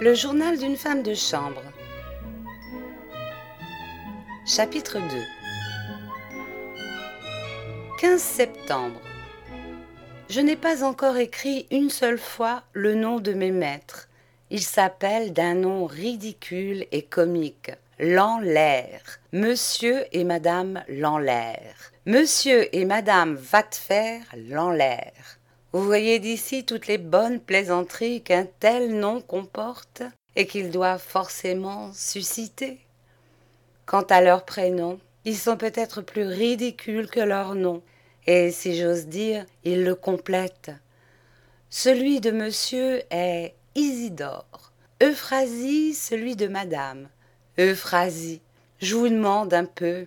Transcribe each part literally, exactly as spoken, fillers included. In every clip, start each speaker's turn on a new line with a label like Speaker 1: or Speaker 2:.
Speaker 1: Le journal d'une femme de chambre. Chapitre deux. quinze septembre. Je n'ai pas encore écrit une seule fois le nom de mes maîtres. Ils s'appellent d'un nom ridicule et comique. Lanlaire. Monsieur et Madame Lanlaire. Monsieur et Madame Vatfer Lanlaire. Vous voyez d'ici toutes les bonnes plaisanteries qu'un tel nom comporte et qu'il doit forcément susciter. Quant à leurs prénoms, ils sont peut-être plus ridicules que leurs noms, et si j'ose dire, ils le complètent. Celui de monsieur est Isidore, Euphrasie celui de madame. Euphrasie, je vous demande un peu.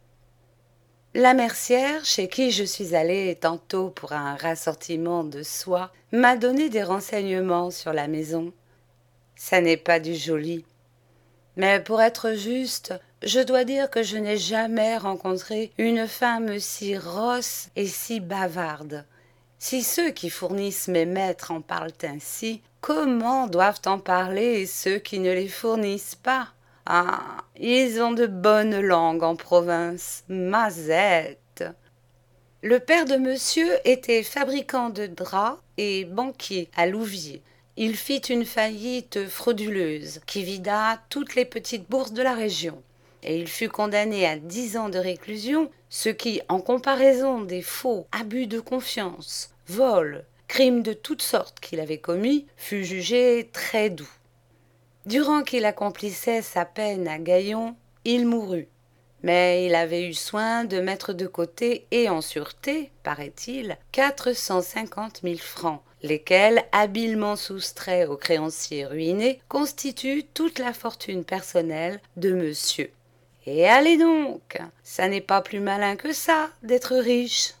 Speaker 1: La mercière, chez qui je suis allée tantôt pour un rassortiment de soie, m'a donné des renseignements sur la maison. Ça n'est pas du joli. Mais pour être juste, je dois dire que je n'ai jamais rencontré une femme si rosse et si bavarde. Si ceux qui fournissent mes maîtres en parlent ainsi, comment doivent en parler ceux qui ne les fournissent pas? Ah, ils ont de bonnes langues en province, mazette. Le père de monsieur était fabricant de draps et banquier à Louviers. Il fit une faillite frauduleuse qui vida toutes les petites bourses de la région. Et il fut condamné à dix ans de réclusion, ce qui, en comparaison des faux, abus de confiance, vols, crimes de toutes sortes qu'il avait commis, fut jugé très doux. Durant qu'il accomplissait sa peine à Gaillon, il mourut. Mais il avait eu soin de mettre de côté et en sûreté, paraît-il, quatre cent cinquante mille francs, lesquels, habilement soustraits aux créanciers ruinés, constituent toute la fortune personnelle de monsieur. Et allez donc, ça n'est pas plus malin que ça d'être riche.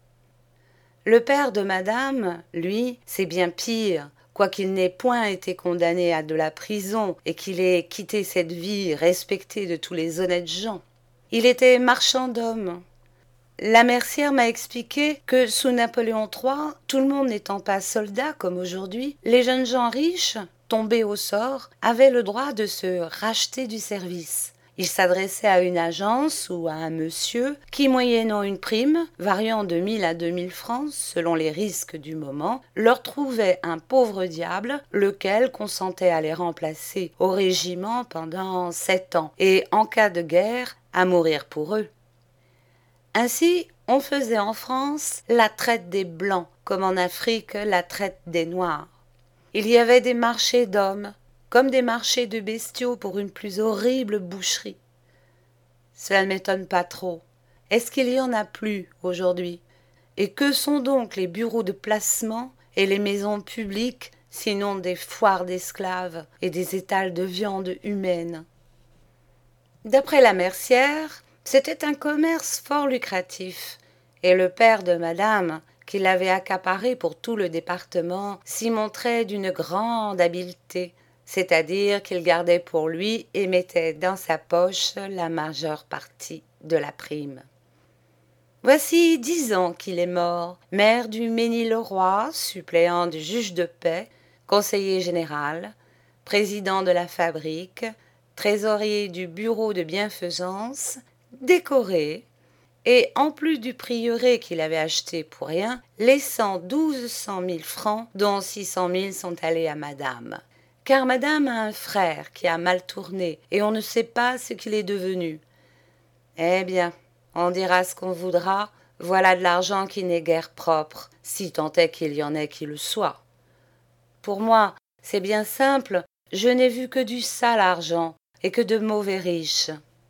Speaker 1: Le père de madame, lui, c'est bien pire, quoiqu'il n'ait point été condamné à de la prison et qu'il ait quitté cette vie respectée de tous les honnêtes gens. Il était marchand d'hommes. La mercière m'a expliqué que sous Napoléon trois, tout le monde n'étant pas soldat comme aujourd'hui, les jeunes gens riches, tombés au sort, avaient le droit de se racheter du service. Ils s'adressaient à une agence ou à un monsieur qui, moyennant une prime, variant de mille à deux mille francs selon les risques du moment, leur trouvait un pauvre diable, lequel consentait à les remplacer au régiment pendant sept ans, et en cas de guerre, à mourir pour eux. Ainsi, on faisait en France la traite des Blancs, comme en Afrique la traite des Noirs. Il y avait des marchés d'hommes, comme des marchés de bestiaux pour une plus horrible boucherie. Cela ne m'étonne pas trop. Est-ce qu'il y en a plus aujourd'hui? Et que sont donc les bureaux de placement et les maisons publiques, sinon des foires d'esclaves et des étals de viande humaine? D'après la mercière, c'était un commerce fort lucratif, et le père de madame, qui l'avait accaparé pour tout le département, s'y montrait d'une grande habileté, c'est-à-dire qu'il gardait pour lui et mettait dans sa poche la majeure partie de la prime. Voici dix ans qu'il est mort, maire du Mesnil-le-Roi, suppléant du juge de paix, conseiller général, président de la fabrique, trésorier du bureau de bienfaisance, décoré, et en plus du prieuré qu'il avait acheté pour rien, laissant douze cent mille francs, dont six cent mille sont allés à madame. Car madame a un frère qui a mal tourné, et on ne sait pas ce qu'il est devenu. Eh bien, on dira ce qu'on voudra, voilà de l'argent qui n'est guère propre, si tant est qu'il y en ait qui le soit. Pour moi, c'est bien simple, je n'ai vu que du sale argent, et que de mauvais riches.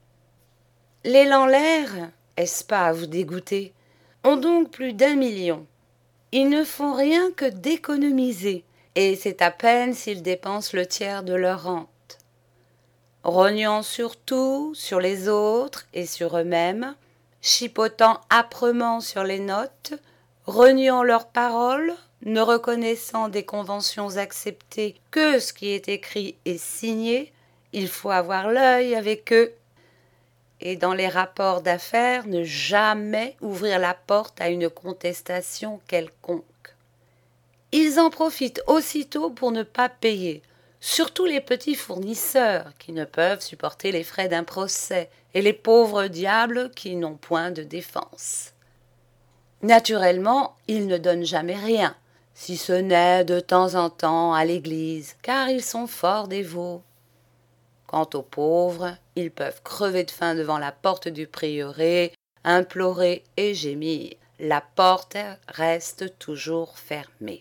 Speaker 1: Les Lanlaire, est-ce pas à vous dégoûter, ont donc plus d'un million. Ils ne font rien que d'économiser, et c'est à peine s'ils dépensent le tiers de leur rente. Rognant sur tout, sur les autres et sur eux-mêmes, chipotant âprement sur les notes, reniant leurs paroles, ne reconnaissant des conventions acceptées que ce qui est écrit et signé, il faut avoir l'œil avec eux. Et dans les rapports d'affaires, ne jamais ouvrir la porte à une contestation quelconque. Ils en profitent aussitôt pour ne pas payer, surtout les petits fournisseurs qui ne peuvent supporter les frais d'un procès et les pauvres diables qui n'ont point de défense. Naturellement, ils ne donnent jamais rien, si ce n'est de temps en temps à l'église, car ils sont fort dévots. Quant aux pauvres, ils peuvent crever de faim devant la porte du prieuré, implorer et gémir. La porte reste toujours fermée.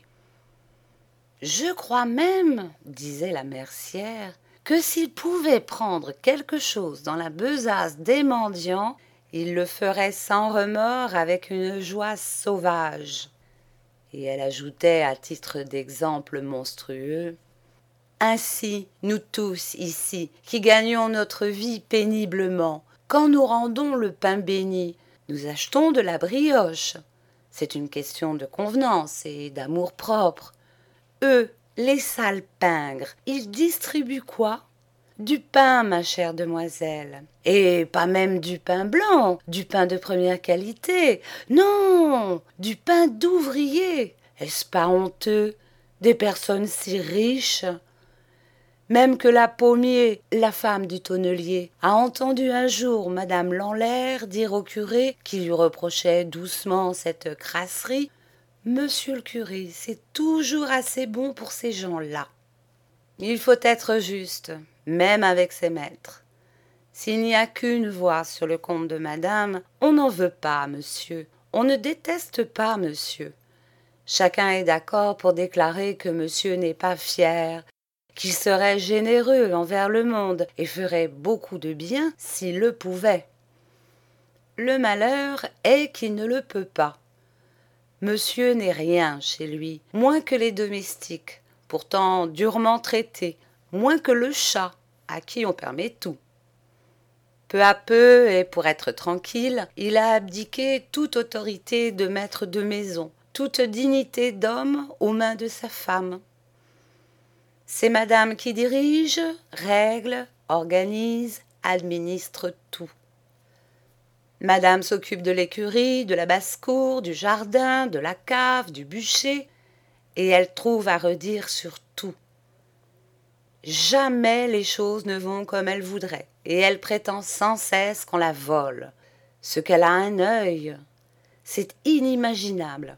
Speaker 1: Je crois même, disait la mercière, que s'ils pouvaient prendre quelque chose dans la besace des mendiants, ils le feraient sans remords avec une joie sauvage. Et elle ajoutait à titre d'exemple monstrueux: ainsi, nous tous ici, qui gagnons notre vie péniblement, quand nous rendons le pain béni, nous achetons de la brioche. C'est une question de convenance et d'amour-propre. Eux, les salpingres, ils distribuent quoi? Du pain, ma chère demoiselle. Et pas même du pain blanc, du pain de première qualité. Non, du pain d'ouvrier. Est-ce pas honteux? Des personnes si riches. Même que la Pommier, la femme du tonnelier, a entendu un jour madame Lanlaire dire au curé, qui lui reprochait doucement cette crasserie: monsieur le curé, c'est toujours assez bon pour ces gens-là. Il faut être juste, même avec ses maîtres. S'il n'y a qu'une voix sur le compte de madame, on n'en veut pas, monsieur. On ne déteste pas, monsieur. Chacun est d'accord pour déclarer que monsieur n'est pas fier, qu'il serait généreux envers le monde et ferait beaucoup de bien s'il le pouvait. Le malheur est qu'il ne le peut pas. Monsieur n'est rien chez lui, moins que les domestiques, pourtant durement traités, moins que le chat, à qui on permet tout. Peu à peu, et pour être tranquille, il a abdiqué toute autorité de maître de maison, toute dignité d'homme aux mains de sa femme. C'est madame qui dirige, règle, organise, administre tout. Madame s'occupe de l'écurie, de la basse-cour, du jardin, de la cave, du bûcher, et elle trouve à redire sur tout. Jamais les choses ne vont comme elle voudrait, et elle prétend sans cesse qu'on la vole. Ce qu'elle a un œil, c'est inimaginable.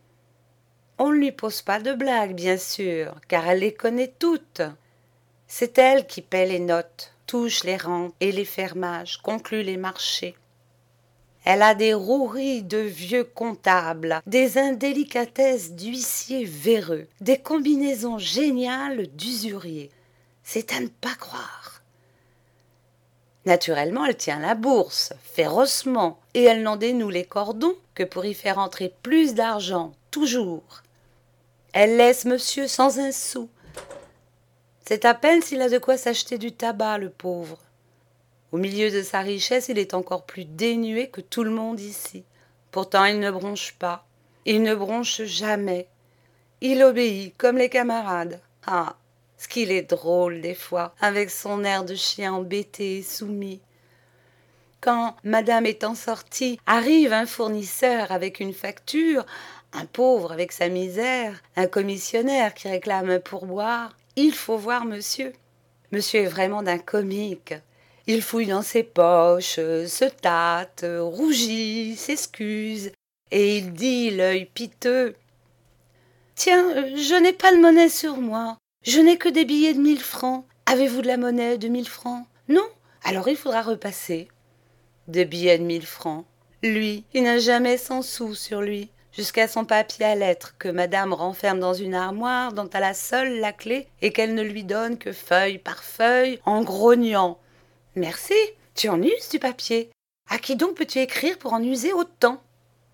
Speaker 1: On ne lui pose pas de blagues, bien sûr, car elle les connaît toutes. C'est elle qui paie les notes, touche les rentes et les fermages, conclut les marchés. Elle a des roueries de vieux comptables, des indélicatesses d'huissiers véreux, des combinaisons géniales d'usuriers. C'est à ne pas croire. Naturellement, elle tient la bourse, férocement, et elle n'en dénoue les cordons que pour y faire entrer plus d'argent, toujours. Elle laisse monsieur sans un sou. C'est à peine s'il a de quoi s'acheter du tabac, le pauvre. Au milieu de sa richesse, il est encore plus dénué que tout le monde ici. Pourtant, il ne bronche pas. Il ne bronche jamais. Il obéit, comme les camarades. Ah, ce qu'il est drôle des fois, avec son air de chien embêté et soumis. Quand, madame étant sortie, arrive un fournisseur avec une facture, un pauvre avec sa misère, un commissionnaire qui réclame un pourboire, il faut voir monsieur. Monsieur est vraiment d'un comique. Il fouille dans ses poches, se tâte, rougit, s'excuse, et il dit, l'œil piteux: tiens, je n'ai pas de monnaie sur moi, je n'ai que des billets de mille francs. Avez-vous de la monnaie de mille francs? Non? Alors il faudra repasser. Des billets de mille francs. Lui, il n'a jamais cent sous sur lui, jusqu'à son papier à lettres que madame renferme dans une armoire dont elle a seule la clé et qu'elle ne lui donne que feuille par feuille en grognant. Merci, tu en uses du papier. À qui donc peux-tu écrire pour en user autant?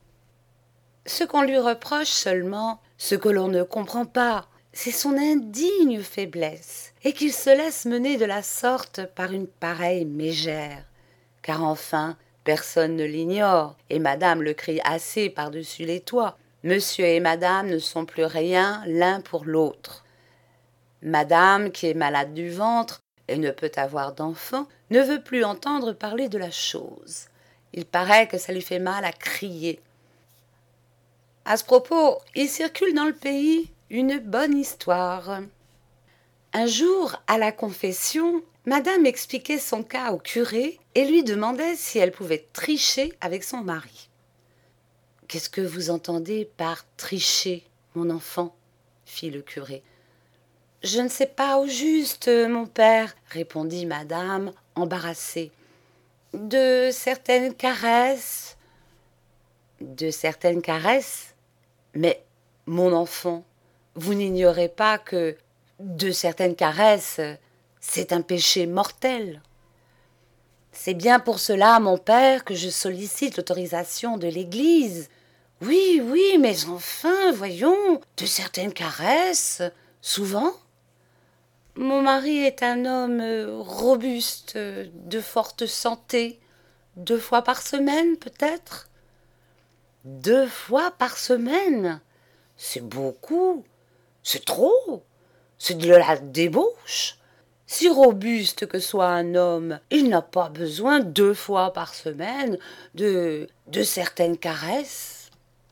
Speaker 1: Ce qu'on lui reproche seulement, ce que l'on ne comprend pas, c'est son indigne faiblesse, et qu'il se laisse mener de la sorte par une pareille mégère. Car enfin, personne ne l'ignore, et madame le crie assez par-dessus les toits. Monsieur et madame ne sont plus rien l'un pour l'autre. Madame, qui est malade du ventre et ne peut avoir d'enfant, ne veut plus entendre parler de la chose. Il paraît que ça lui fait mal à crier. À ce propos, il circule dans le pays une bonne histoire. Un jour, à la confession, madame expliquait son cas au curé et lui demandait si elle pouvait tricher avec son mari. « Qu'est-ce que vous entendez par tricher, mon enfant ?» fit le curé. « Je ne sais pas au juste, mon père, » répondit madame, embarrassée. « De certaines caresses. »« De certaines caresses ? Mais, mon enfant, vous n'ignorez pas que de certaines caresses, c'est un péché mortel. » « C'est bien pour cela, mon père, que je sollicite l'autorisation de l'Église. »« Oui, oui, mais enfin, voyons, de certaines caresses, souvent. » « Mon mari est un homme robuste, de forte santé, deux fois par semaine peut-être. »« Deux fois par semaine ? C'est beaucoup, c'est trop, c'est de la débauche. Si robuste que soit un homme, il n'a pas besoin deux fois par semaine de, de certaines caresses. »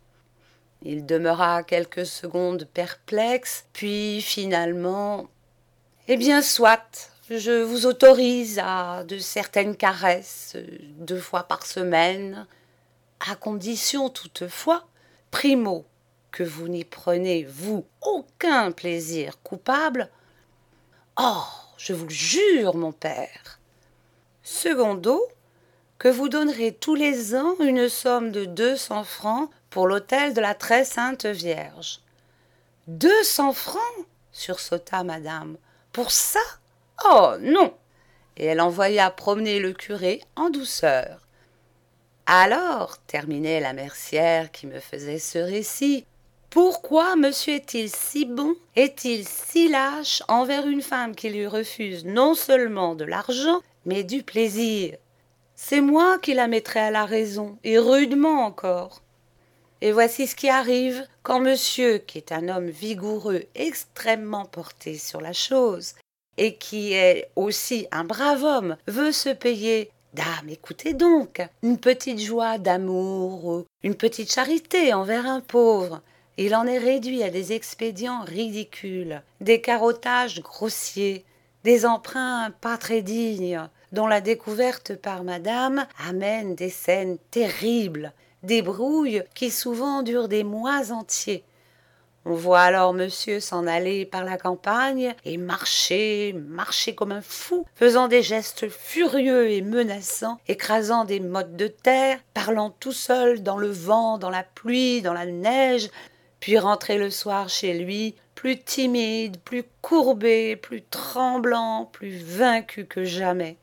Speaker 1: Il demeura quelques secondes perplexe, puis finalement... « Eh bien, soit, je vous autorise à de certaines caresses deux fois par semaine, à condition toutefois, primo, que vous n'y prenez, vous, aucun plaisir coupable. Oh, je vous le jure, mon père. Secondo, que vous donnerez tous les ans une somme de deux cents francs pour l'autel de la très sainte Vierge. »« Deux cents francs ?» sursauta madame. « Pour ça ? Oh, non !» Et elle envoya promener le curé en douceur. « Alors, terminait la mercière qui me faisait ce récit, pourquoi monsieur est-il si bon, est-il si lâche envers une femme qui lui refuse non seulement de l'argent, mais du plaisir ? C'est moi qui la mettrai à la raison, et rudement encore. Et voici ce qui arrive quand monsieur, qui est un homme vigoureux, extrêmement porté sur la chose, et qui est aussi un brave homme, veut se payer, dame, écoutez donc, une petite joie d'amour, une petite charité envers un pauvre. Il en est réduit à des expédients ridicules, des carottages grossiers, des emprunts pas très dignes, dont la découverte par madame amène des scènes terribles, des brouilles qui souvent durent des mois entiers. On voit alors monsieur s'en aller par la campagne et marcher, marcher comme un fou, faisant des gestes furieux et menaçants, écrasant des mottes de terre, parlant tout seul dans le vent, dans la pluie, dans la neige, puis rentrer le soir chez lui, plus timide, plus courbé, plus tremblant, plus vaincu que jamais.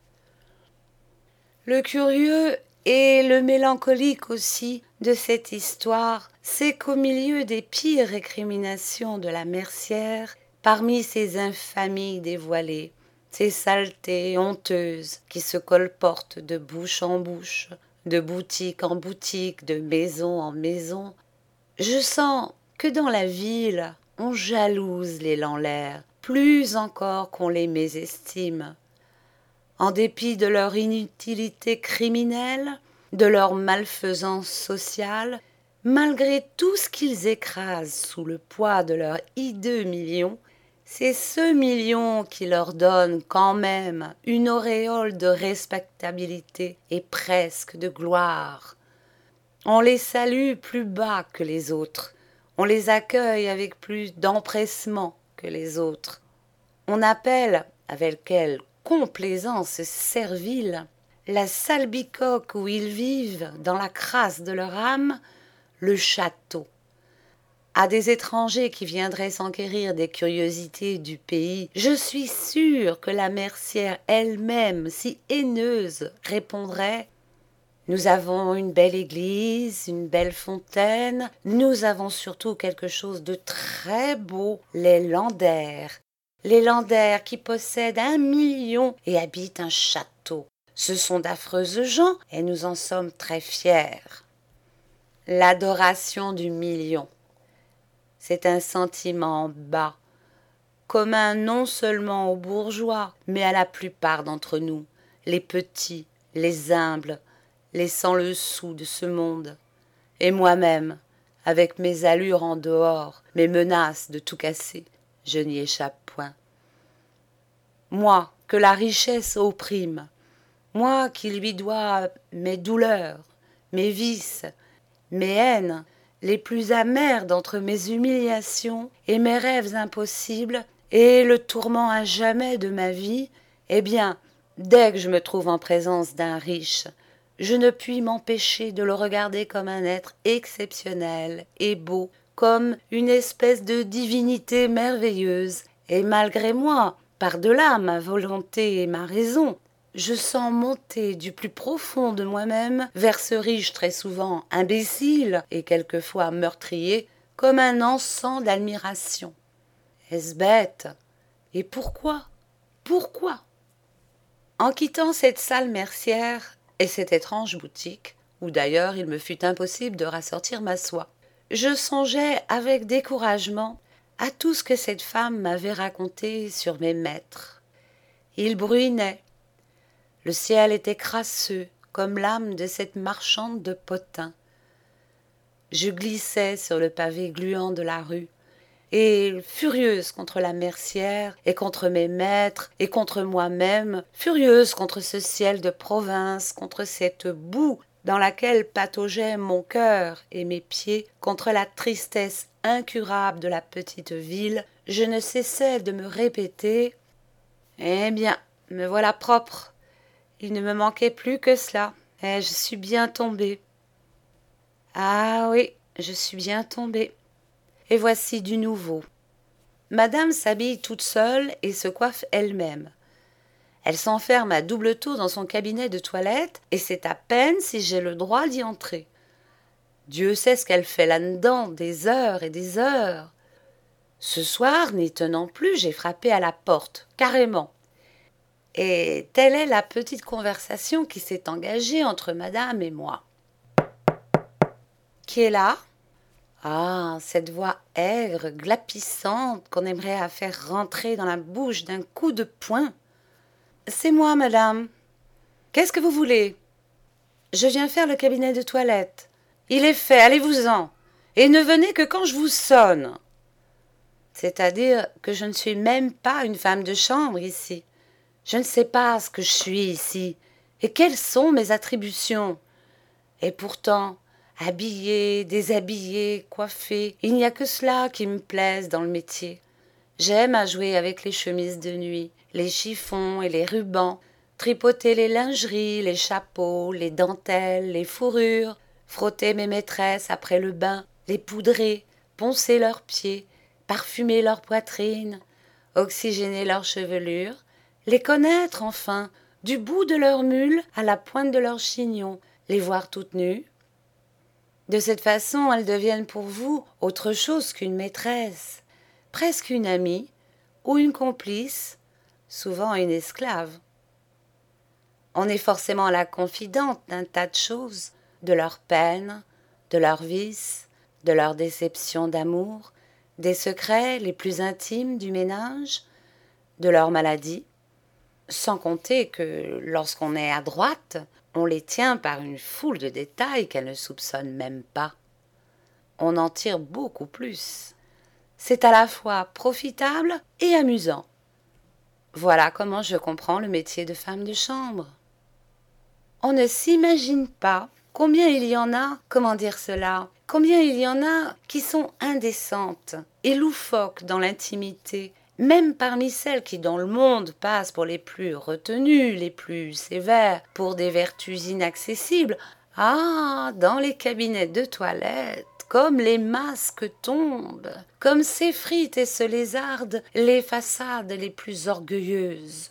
Speaker 1: Le curieux et le mélancolique aussi de cette histoire, c'est qu'au milieu des pires récriminations de la mercière, parmi ces infamies dévoilées, ces saletés honteuses qui se colportent de bouche en bouche, de boutique en boutique, de maison en maison, je sens que dans la ville, on jalouse les Lanlaire, plus encore qu'on les mésestime. En dépit de leur inutilité criminelle, de leur malfaisance sociale, malgré tout ce qu'ils écrasent sous le poids de leurs hideux millions, c'est ce million qui leur donne quand même une auréole de respectabilité et presque de gloire. On les salue plus bas que les autres, on les accueille avec plus d'empressement que les autres. On appelle, avec quelle complaisance servile, la salbicoque où ils vivent, dans la crasse de leur âme, le château. À des étrangers qui viendraient s'enquérir des curiosités du pays, je suis sûre que la mercière elle-même, si haineuse, répondrait « Nous avons une belle église, une belle fontaine, nous avons surtout quelque chose de très beau, les Landaire. Les Landaire qui possèdent un million et habitent un château. Ce sont d'affreuses gens et nous en sommes très fiers. » L'adoration du million, c'est un sentiment bas, commun non seulement aux bourgeois, mais à la plupart d'entre nous, les petits, les humbles, les sans le sou de ce monde. Et moi-même, avec mes allures en dehors, mes menaces de tout casser, je n'y échappe point. moi que la richesse opprime, moi qui lui dois mes douleurs, mes vices, mes haines, les plus amères d'entre mes humiliations et mes rêves impossibles, et le tourment à jamais de ma vie, eh bien, dès que je me trouve en présence d'un riche, je ne puis m'empêcher de le regarder comme un être exceptionnel et beau, comme une espèce de divinité merveilleuse, et malgré moi, par-delà ma volonté et ma raison, je sens monter du plus profond de moi-même vers ce riche très souvent imbécile et quelquefois meurtrier, comme un encens d'admiration. Est-ce bête? Et pourquoi? Pourquoi? En quittant cette salle mercière et cette étrange boutique, où d'ailleurs il me fut impossible de rassortir ma soie, je songeais avec découragement à tout ce que cette femme m'avait raconté sur mes maîtres. Il bruinait. Le ciel était crasseux, comme l'âme de cette marchande de potins. Je glissais sur le pavé gluant de la rue, et, furieuse contre la mercière, et contre mes maîtres, et contre moi-même, furieuse contre ce ciel de province, contre cette boue dans laquelle pataugeait mon cœur et mes pieds, contre la tristesse incurable de la petite ville, je ne cessais de me répéter « Eh bien, me voilà propre !» Il ne me manquait plus que cela, et je suis bien tombée. Ah oui, je suis bien tombée. Et voici du nouveau. Madame s'habille toute seule et se coiffe elle-même. Elle s'enferme à double tour dans son cabinet de toilette, et c'est à peine si j'ai le droit d'y entrer. Dieu sait ce qu'elle fait là-dedans, des heures et des heures. Ce soir, n'y tenant plus, j'ai frappé à la porte, carrément. Et telle est la petite conversation qui s'est engagée entre madame et moi. Qui est là? Ah, cette voix aigre, glapissante, qu'on aimerait faire rentrer dans la bouche d'un coup de poing. C'est moi, madame. Qu'est-ce que vous voulez? Je viens faire le cabinet de toilette. Il est fait, allez-vous-en. Et ne venez que quand je vous sonne. C'est-à-dire que je ne suis même pas une femme de chambre ici. Je ne sais pas ce que je suis ici, et quelles sont mes attributions. Et pourtant, habillée, déshabillée, coiffée, il n'y a que cela qui me plaise dans le métier. J'aime à jouer avec les chemises de nuit, les chiffons et les rubans, tripoter les lingeries, les chapeaux, les dentelles, les fourrures, frotter mes maîtresses après le bain, les poudrer, poncer leurs pieds, parfumer leur poitrine, oxygéner leur chevelure, les connaître enfin, du bout de leur mule à la pointe de leur chignon, les voir toutes nues. De cette façon, elles deviennent pour vous autre chose qu'une maîtresse, presque une amie ou une complice, souvent une esclave. On est forcément la confidente d'un tas de choses, de leurs peines, de leurs vices, de leurs déceptions d'amour, des secrets les plus intimes du ménage, de leurs maladies, sans compter que lorsqu'on est à droite, on les tient par une foule de détails qu'elles ne soupçonnent même pas. On en tire beaucoup plus. C'est à la fois profitable et amusant. Voilà comment je comprends le métier de femme de chambre. On ne s'imagine pas combien il y en a, comment dire cela, combien il y en a qui sont indécentes et loufoques dans l'intimité, même parmi celles qui dans le monde passent pour les plus retenues, les plus sévères, pour des vertus inaccessibles. Ah, dans les cabinets de toilette, comme les masques tombent, comme s'effritent et se lézardent les façades les plus orgueilleuses.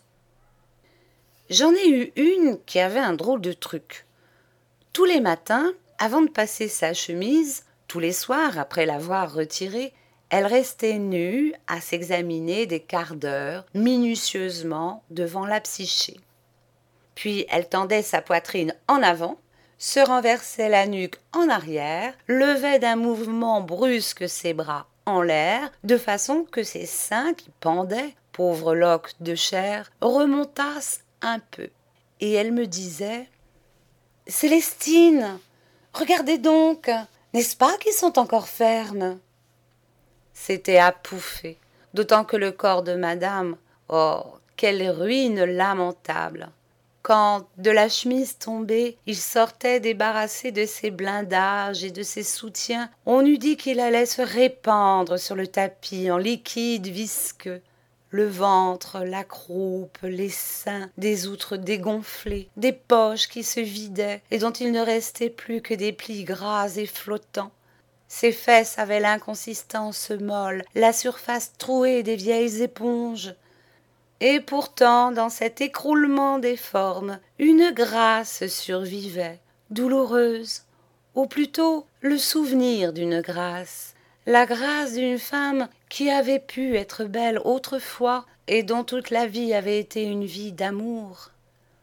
Speaker 1: J'en ai eu une qui avait un drôle de truc. Tous les matins, avant de passer sa chemise, tous les soirs après l'avoir retirée, elle restait nue à s'examiner des quarts d'heure minutieusement devant la psyché. Puis elle tendait sa poitrine en avant, se renversait la nuque en arrière, levait d'un mouvement brusque ses bras en l'air, de façon que ses seins qui pendaient, pauvres loques de chair, remontassent un peu. Et elle me disait « Célestine, regardez donc, n'est-ce pas qu'ils sont encore fermes ?» C'était à pouffer, d'autant que le corps de madame, oh, quelle ruine lamentable! Quand, de la chemise tombée, il sortait débarrassé de ses blindages et de ses soutiens, on eût dit qu'il allait se répandre sur le tapis en liquide visqueux. Le ventre, la croupe, les seins, des outres dégonflées, des poches qui se vidaient et dont il ne restait plus que des plis gras et flottants. Ses fesses avaient l'inconsistance molle, la surface trouée des vieilles éponges. Et pourtant, dans cet écroulement des formes, une grâce survivait, douloureuse, ou plutôt le souvenir d'une grâce, la grâce d'une femme qui avait pu être belle autrefois et dont toute la vie avait été une vie d'amour.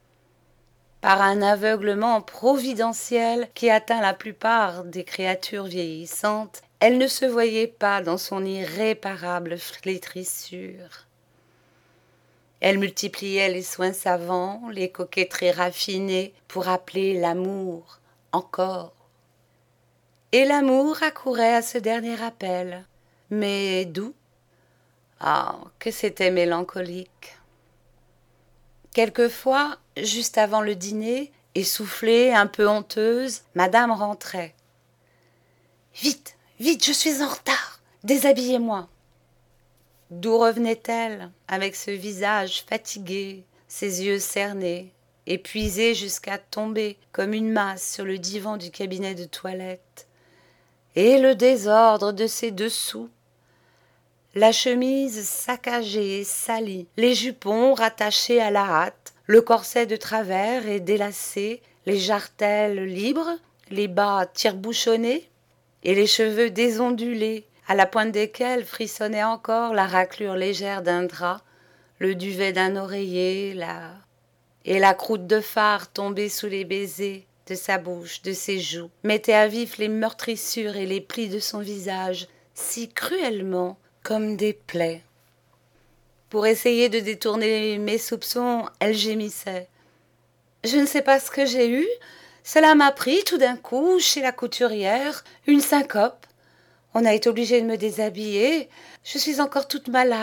Speaker 1: Par un aveuglement providentiel qui atteint la plupart des créatures vieillissantes, elle ne se voyait pas dans son irréparable flétrissure. Elle multipliait les soins savants, les coquetteries raffinées pour appeler l'amour encore. Et l'amour accourait à ce dernier appel. Mais d'où? Ah, que c'était mélancolique. Quelquefois, juste avant le dîner, essoufflée, un peu honteuse, madame rentrait. « Vite, vite, je suis en retard, déshabillez-moi !» D'où revenait-elle, avec ce visage fatigué, ses yeux cernés, épuisés jusqu'à tomber comme une masse sur le divan du cabinet de toilette, et le désordre de ses dessous, la chemise saccagée et salie, les jupons rattachés à la hâte, le corset de travers et délacé, les jarretelles libres, les bas tire-bouchonnés, et les cheveux désondulés, à la pointe desquels frissonnait encore la raclure légère d'un drap, le duvet d'un oreiller, la... et la croûte de fard tombée sous les baisers de sa bouche, de ses joues, mettait à vif les meurtrissures et les plis de son visage, si cruellement comme des plaies. Pour essayer de détourner mes soupçons, elle gémissait. « Je ne sais pas ce que j'ai eu, cela m'a pris tout d'un coup, chez la couturière, une syncope. On a été obligé de me déshabiller, je suis encore toute malade. »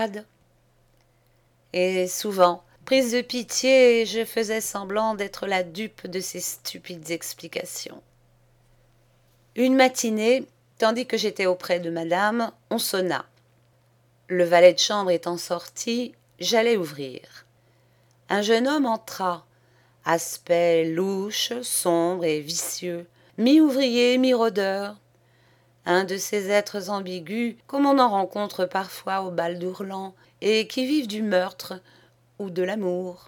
Speaker 1: Et souvent, prise de pitié, je faisais semblant d'être la dupe de ces stupides explications. Une matinée, tandis que j'étais auprès de madame, on sonna. Le valet de chambre étant sorti, j'allais ouvrir. Un jeune homme entra, aspect louche, sombre et vicieux, mi-ouvrier, mi-rôdeur. Un de ces êtres ambigus, comme on en rencontre parfois au bal d'Ourlan, et qui vivent du meurtre ou de l'amour.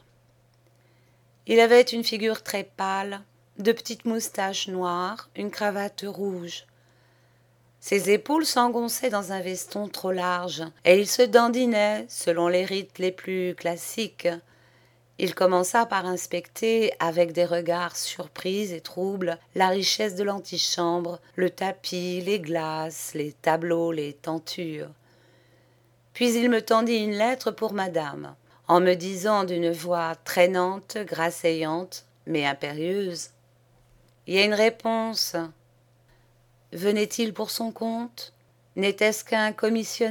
Speaker 1: Il avait une figure très pâle, de petites moustaches noires, une cravate rouge. Ses épaules s'engonçaient dans un veston trop large, et il se dandinait, selon les rites les plus classiques. Il commença par inspecter, avec des regards surpris et troubles, la richesse de l'antichambre, le tapis, les glaces, les tableaux, les tentures. Puis il me tendit une lettre pour madame, en me disant d'une voix traînante, grasseyante, mais impérieuse. « Il y a une réponse. Venait-il pour son compte? N'était-ce qu'un commissionnaire ?»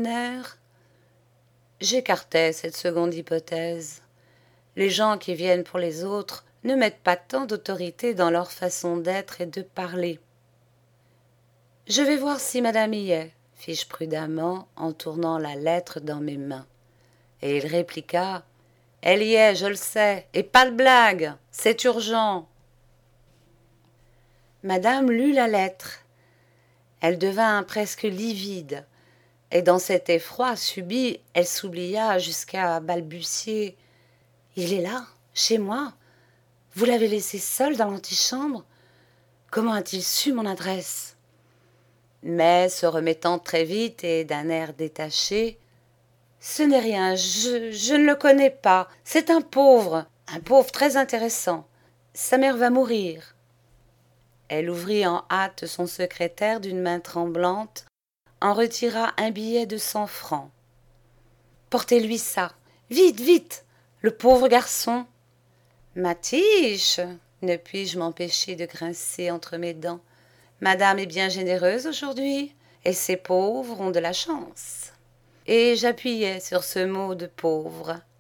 Speaker 1: J'écartais cette seconde hypothèse. Les gens qui viennent pour les autres ne mettent pas tant d'autorité dans leur façon d'être et de parler. « Je vais voir si madame y est, » fis-je prudemment en tournant la lettre dans mes mains. Et il répliqua « Elle y est, je le sais, et pas de blague, c'est urgent. » Madame lut la lettre. Elle devint presque livide, et dans cet effroi subit, elle s'oublia jusqu'à balbutier. « Il est là, chez moi. Vous l'avez laissé seul dans l'antichambre. Comment a-t-il su mon adresse ?» Mais, se remettant très vite et d'un air détaché, « Ce n'est rien, je, je ne le connais pas. C'est un pauvre, un pauvre très intéressant. Sa mère va mourir. » Elle ouvrit en hâte son secrétaire d'une main tremblante, en retira un billet de cent francs. « Portez-lui ça. Vite, vite, le pauvre garçon. » « Matiche, ne puis-je m'empêcher de grincer entre mes dents. Madame est bien généreuse aujourd'hui, et ces pauvres ont de la chance. » Et j'appuyais sur ce mot de pauvre,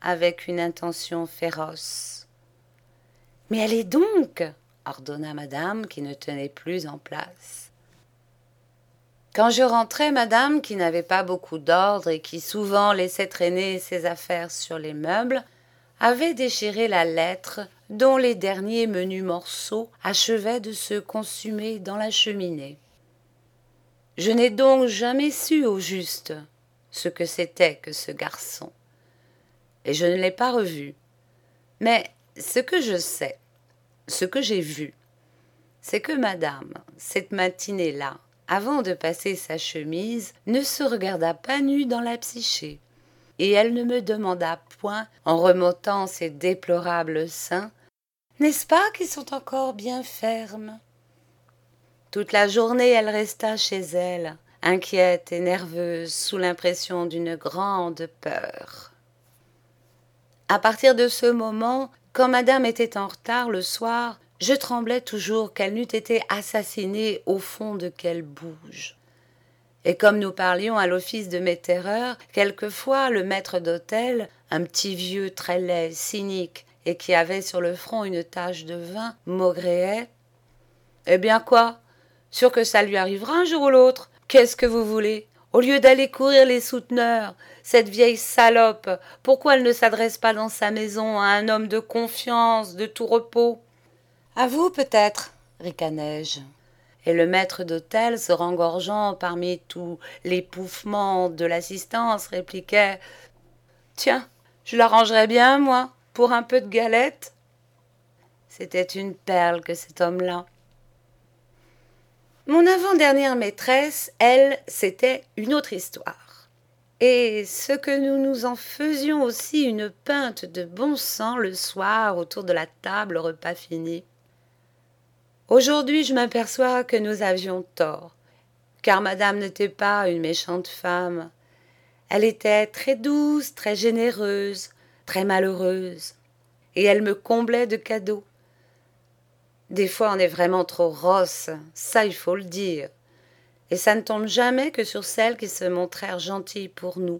Speaker 1: avec une intention féroce. « Mais allez donc !» ordonna madame qui ne tenait plus en place. Quand je rentrai, madame, qui n'avait pas beaucoup d'ordre et qui souvent laissait traîner ses affaires sur les meubles, avait déchiré la lettre dont les derniers menus morceaux achevaient de se consumer dans la cheminée. Je n'ai donc jamais su au juste ce que c'était que ce garçon, et je ne l'ai pas revu. Mais ce que je sais, ce que j'ai vu, c'est que madame, cette matinée-là, avant de passer sa chemise, ne se regarda pas nue dans la psyché, et elle ne me demanda point, en remontant ses déplorables seins, « N'est-ce pas qu'ils sont encore bien fermes ?» Toute la journée, elle resta chez elle, inquiète et nerveuse, sous l'impression d'une grande peur. À partir de ce moment, quand madame était en retard le soir, je tremblais toujours qu'elle n'eût été assassinée au fond de quelle bouge. Et comme nous parlions à l'office de mes terreurs, quelquefois le maître d'hôtel, un petit vieux très laid, cynique, et qui avait sur le front une tache de vin, maugréait. « Eh bien quoi ? Sûr que ça lui arrivera un jour ou l'autre. Qu'est-ce que vous voulez ? Au lieu d'aller courir les souteneurs, cette vieille salope, pourquoi elle ne s'adresse pas dans sa maison à un homme de confiance, de tout repos ? » « À vous peut-être, ricanai-je. » Et le maître d'hôtel, se rengorgeant parmi tous les pouffements de l'assistance, répliquait « Tiens, je l'arrangerais bien, moi, pour un peu de galette. » C'était une perle que cet homme-là. Mon avant-dernière maîtresse, elle, c'était une autre histoire. Et ce que nous nous en faisions aussi une pinte de bon sang le soir autour de la table, repas fini. Aujourd'hui, je m'aperçois que nous avions tort, car madame n'était pas une méchante femme. Elle était très douce, très généreuse, très malheureuse, et elle me comblait de cadeaux. Des fois, on est vraiment trop rosse, ça il faut le dire, et ça ne tombe jamais que sur celles qui se montrèrent gentilles pour nous.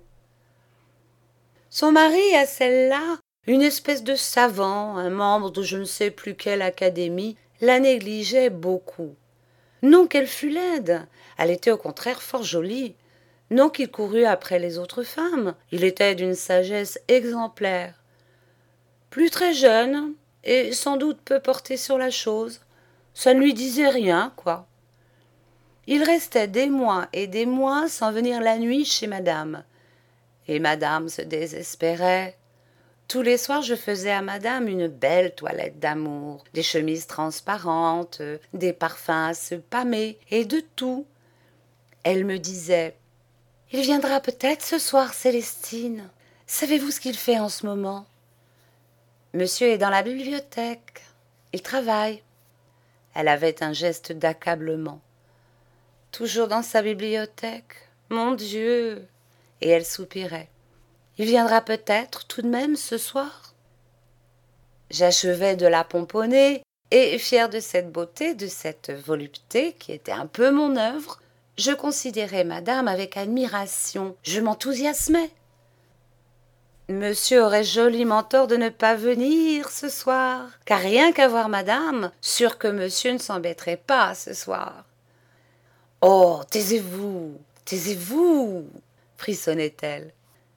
Speaker 1: Son mari, à celle-là, une espèce de savant, un membre de je ne sais plus quelle académie, la négligeait beaucoup. Non qu'elle fût laide, elle était au contraire fort jolie. Non qu'il courût après les autres femmes, il était d'une sagesse exemplaire. Plus très jeune, et sans doute peu porté sur la chose, ça ne lui disait rien, quoi. Il restait des mois et des mois sans venir la nuit chez madame, et madame se désespérait. Tous les soirs, je faisais à madame une belle toilette d'amour, des chemises transparentes, des parfums à se pâmer, et de tout. Elle me disait « Il viendra peut-être ce soir, Célestine. Savez-vous ce qu'il fait en ce moment ?»« Monsieur est dans la bibliothèque. Il travaille. » Elle avait un geste d'accablement. « Toujours dans sa bibliothèque. Mon Dieu !» Et elle soupirait. « Il viendra peut-être tout de même ce soir ?» J'achevais de la pomponner, et fière de cette beauté, de cette volupté qui était un peu mon œuvre, je considérais madame avec admiration, je m'enthousiasmais. Monsieur aurait joliment tort de ne pas venir ce soir, car rien qu'à voir madame, sûr que monsieur ne s'embêterait pas ce soir. « Oh, taisez-vous, taisez-vous !» frissonnait-elle.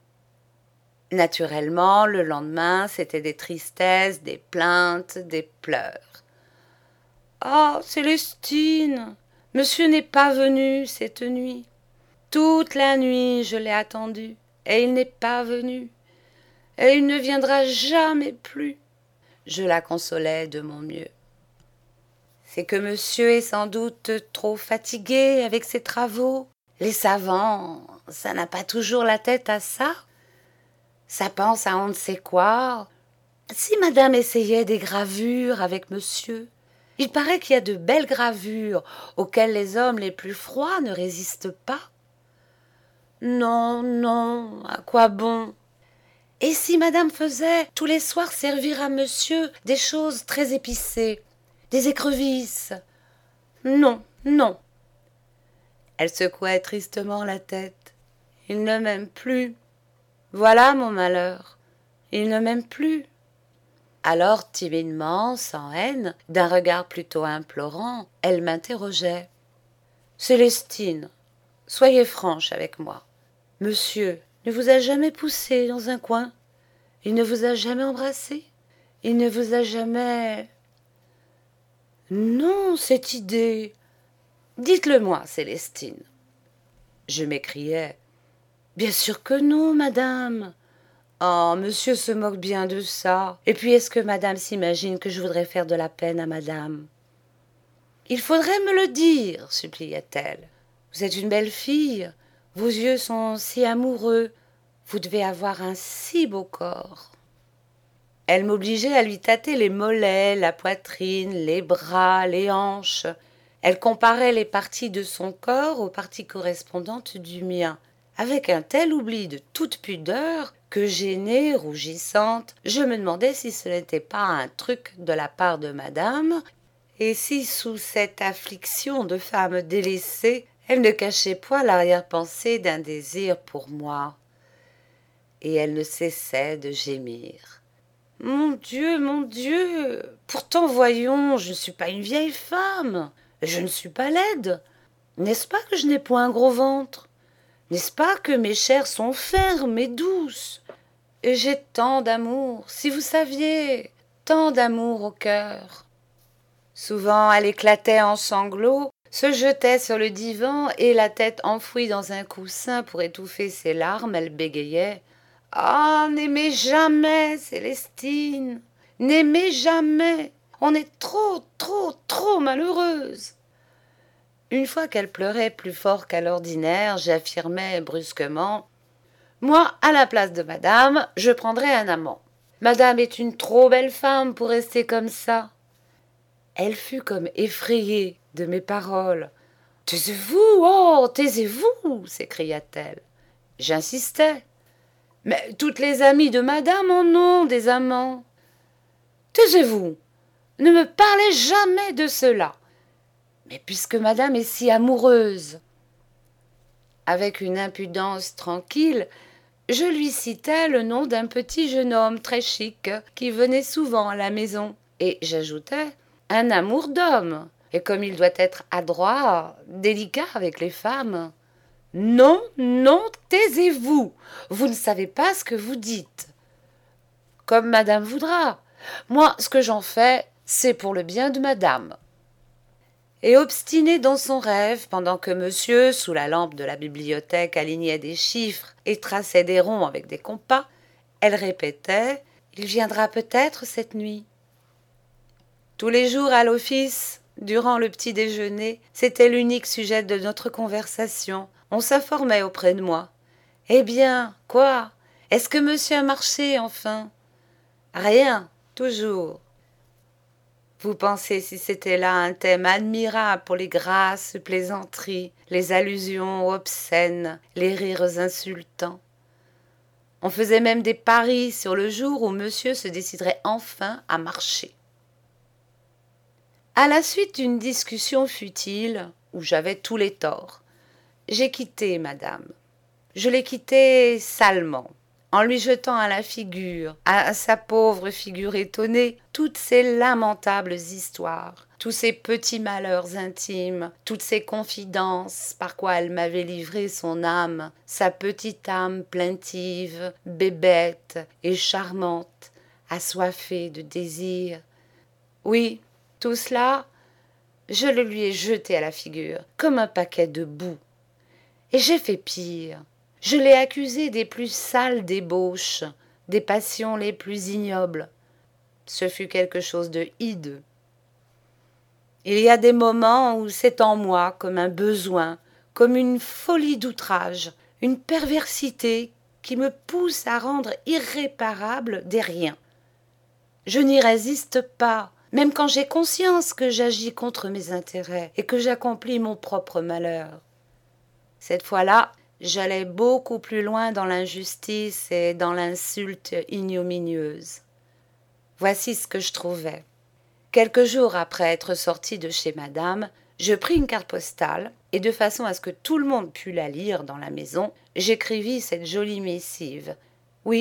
Speaker 1: Naturellement, le lendemain, c'était des tristesses, des plaintes, des pleurs. « Ah, Célestine, monsieur n'est pas venu cette nuit. Toute la nuit, je l'ai attendu, et il n'est pas venu. Et il ne viendra jamais plus. » Je la consolais de mon mieux. « C'est que monsieur est sans doute trop fatigué avec ses travaux. Les savants, ça n'a pas toujours la tête à ça. Ça pense à on ne sait quoi. Si madame essayait des gravures avec monsieur, il paraît qu'il y a de belles gravures auxquelles les hommes les plus froids ne résistent pas. Non, non, à quoi bon? Et si madame faisait tous les soirs servir à monsieur des choses très épicées, des écrevisses? Non, non. » Elle secouait tristement la tête. « Il ne m'aime plus. Voilà mon malheur. Il ne m'aime plus. » Alors, timidement, sans haine, d'un regard plutôt implorant, elle m'interrogeait. « Célestine, soyez franche avec moi. Monsieur ne vous a jamais poussé dans un coin? Il ne vous a jamais embrassé? Il ne vous a jamais... » « Non, cette idée. Dites-le-moi, Célestine. » Je m'écriai. « Bien sûr que non, madame. Oh, monsieur se moque bien de ça. Et puis est-ce que madame s'imagine que je voudrais faire de la peine à madame? »« Il faudrait me le dire, suppliait-elle. Vous êtes une belle fille. Vos yeux sont si amoureux. Vous devez avoir un si beau corps. » Elle m'obligeait à lui tâter les mollets, la poitrine, les bras, les hanches. Elle comparait les parties de son corps aux parties correspondantes du mien, avec un tel oubli de toute pudeur que, gênée, rougissante, je me demandais si ce n'était pas un truc de la part de madame, et si sous cette affliction de femme délaissée, elle ne cachait point l'arrière-pensée d'un désir pour moi. Et elle ne cessait de gémir. « Mon Dieu, mon Dieu, pourtant voyons, je ne suis pas une vieille femme, je ne suis pas laide. N'est-ce pas que je n'ai point un gros ventre? N'est-ce pas que mes chairs sont fermes et douces? Et j'ai tant d'amour, si vous saviez, tant d'amour au cœur. » Souvent elle éclatait en sanglots, se jetait sur le divan et la tête enfouie dans un coussin pour étouffer ses larmes, elle bégayait. « Ah, n'aimez jamais, Célestine, n'aimez jamais, on est trop, trop, trop malheureuse. » Une fois qu'elle pleurait plus fort qu'à l'ordinaire, j'affirmai brusquement. « Moi, à la place de madame, je prendrais un amant. Madame est une trop belle femme pour rester comme ça. » Elle fut comme effrayée de mes paroles. « Taisez-vous, oh, taisez-vous » s'écria-t-elle. J'insistais. « Mais toutes les amies de madame en ont des amants. »« Taisez-vous, ne me parlez jamais de cela. Mais puisque madame est si amoureuse. » Avec une impudence tranquille, je lui citai le nom d'un petit jeune homme très chic qui venait souvent à la maison, et j'ajoutai un amour d'homme, et comme il doit être adroit, délicat avec les femmes. « Non, non, taisez-vous, vous ne savez pas ce que vous dites. »« Comme madame voudra. Moi, ce que j'en fais, c'est pour le bien de madame. » Et obstinée dans son rêve, pendant que monsieur, sous la lampe de la bibliothèque, alignait des chiffres et traçait des ronds avec des compas, elle répétait « Il viendra peut-être cette nuit. » Tous les jours à l'office, durant le petit déjeuner, c'était l'unique sujet de notre conversation. On s'informait auprès de moi. « Eh bien, quoi? Est-ce que monsieur a marché, enfin? »« Rien, toujours. » Vous pensez si c'était là un thème admirable pour les grasses plaisanteries, les allusions obscènes, les rires insultants. On faisait même des paris sur le jour où monsieur se déciderait enfin à marcher. À la suite d'une discussion futile, où j'avais tous les torts, j'ai quitté madame. Je l'ai quittée salement, en lui jetant à la figure, à sa pauvre figure étonnée, toutes ces lamentables histoires, tous ces petits malheurs intimes, toutes ces confidences par quoi elle m'avait livré son âme, sa petite âme plaintive, bébête et charmante, assoiffée de désir. Oui, tout cela, je le lui ai jeté à la figure, comme un paquet de boue. Et j'ai fait pire. Je l'ai accusé des plus sales débauches, des passions les plus ignobles. Ce fut quelque chose de hideux. Il y a des moments où c'est en moi comme un besoin, comme une folie d'outrage, une perversité qui me pousse à rendre irréparable des riens. Je n'y résiste pas, même quand j'ai conscience que j'agis contre mes intérêts et que j'accomplis mon propre malheur. Cette fois-là, j'allais beaucoup plus loin dans l'injustice et dans l'insulte ignominieuse. Voici ce que je trouvais. Quelques jours après être sortie de chez madame, je pris une carte postale et de façon à ce que tout le monde pût la lire dans la maison, j'écrivis cette jolie missive. Oui,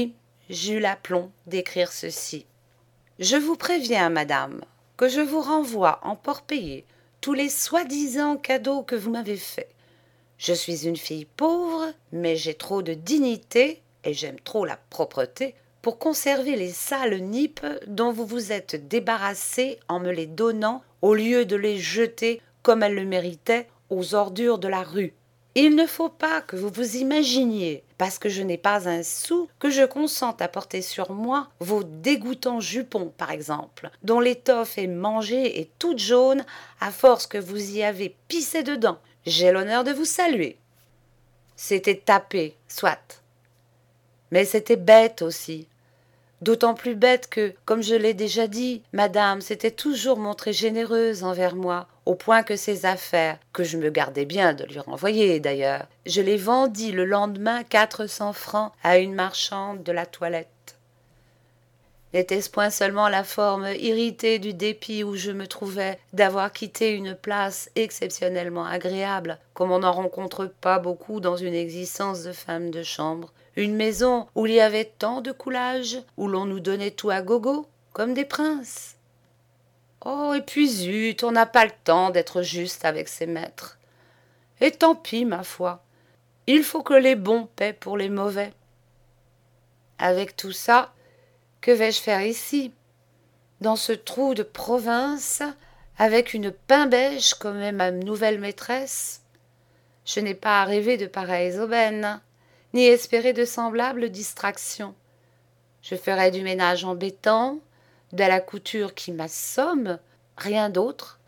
Speaker 1: j'eus l'aplomb d'écrire ceci. Je vous préviens, madame, que je vous renvoie en port payé tous les soi-disant cadeaux que vous m'avez faits. Je suis une fille pauvre, mais j'ai trop de dignité et j'aime trop la propreté pour conserver les sales nippes dont vous vous êtes débarrassée en me les donnant au lieu de les jeter, comme elles le méritaient, aux ordures de la rue. Il ne faut pas que vous vous imaginiez, parce que je n'ai pas un sou, que je consente à porter sur moi vos dégoûtants jupons, par exemple, dont l'étoffe est mangée et toute jaune à force que vous y avez pissé dedans. J'ai l'honneur de vous saluer. C'était tapé, soit. Mais c'était bête aussi. D'autant plus bête que, comme je l'ai déjà dit, madame s'était toujours montrée généreuse envers moi, au point que ses affaires, que je me gardais bien de lui renvoyer d'ailleurs, je les vendis le lendemain quatre cents francs à une marchande de la toilette. N'était-ce point seulement la forme irritée du dépit où je me trouvais d'avoir quitté une place exceptionnellement agréable, comme on n'en rencontre pas beaucoup dans une existence de femme de chambre, une maison où il y avait tant de coulage, où l'on nous donnait tout à gogo, comme des princes. Oh, et puis zut, on n'a pas le temps d'être juste avec ses maîtres. Et tant pis, ma foi, il faut que les bons paient pour les mauvais. Avec tout ça, que vais-je faire ici, dans ce trou de province, avec une pain-beige comme est ma nouvelle maîtresse? Je n'ai pas à rêver de pareilles aubaines, ni espérer de semblables distractions. Je ferai du ménage embêtant, de la couture qui m'assomme, rien d'autre.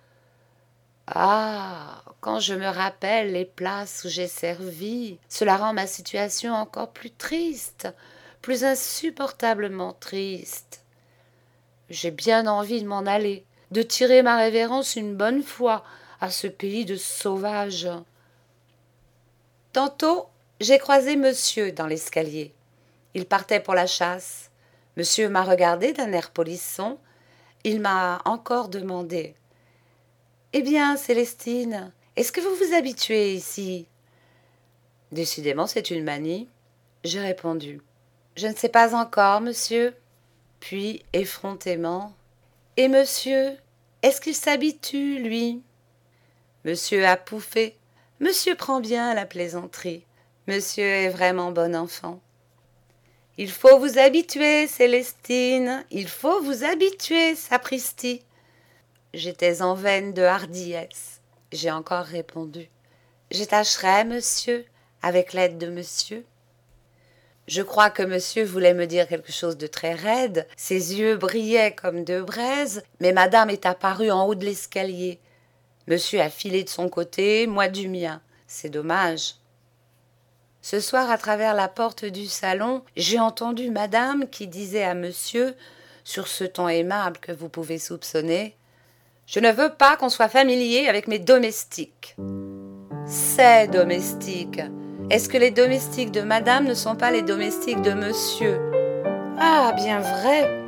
Speaker 1: Ah, quand je me rappelle les places où j'ai servi, cela rend ma situation encore plus triste, plus insupportablement triste. J'ai bien envie de m'en aller, de tirer ma révérence une bonne fois à ce pays de sauvages. Tantôt, j'ai croisé monsieur dans l'escalier. Il partait pour la chasse. Monsieur m'a regardé d'un air polisson. Il m'a encore demandé. « Eh bien, Célestine, est-ce que vous vous habituez ici ?» Décidément, c'est une manie. J'ai répondu. « Je ne sais pas encore, monsieur. » Puis, effrontément. « Et monsieur, est-ce qu'il s'habitue, lui ?» Monsieur a pouffé. Monsieur prend bien la plaisanterie. Monsieur est vraiment bon enfant. « Il faut vous habituer, Célestine, il faut vous habituer, sapristi. » J'étais en veine de hardiesse. J'ai encore répondu. « Je tâcherai, monsieur, avec l'aide de monsieur. » Je crois que monsieur voulait me dire quelque chose de très raide. Ses yeux brillaient comme deux braises, mais madame est apparue en haut de l'escalier. Monsieur a filé de son côté, moi du mien. C'est dommage. Ce soir, à travers la porte du salon, j'ai entendu madame qui disait à monsieur, sur ce ton aimable que vous pouvez soupçonner, « Je ne veux pas qu'on soit familier avec mes domestiques. » Ces domestiques. Est-ce que les domestiques de madame ne sont pas les domestiques de monsieur? Ah, bien vrai.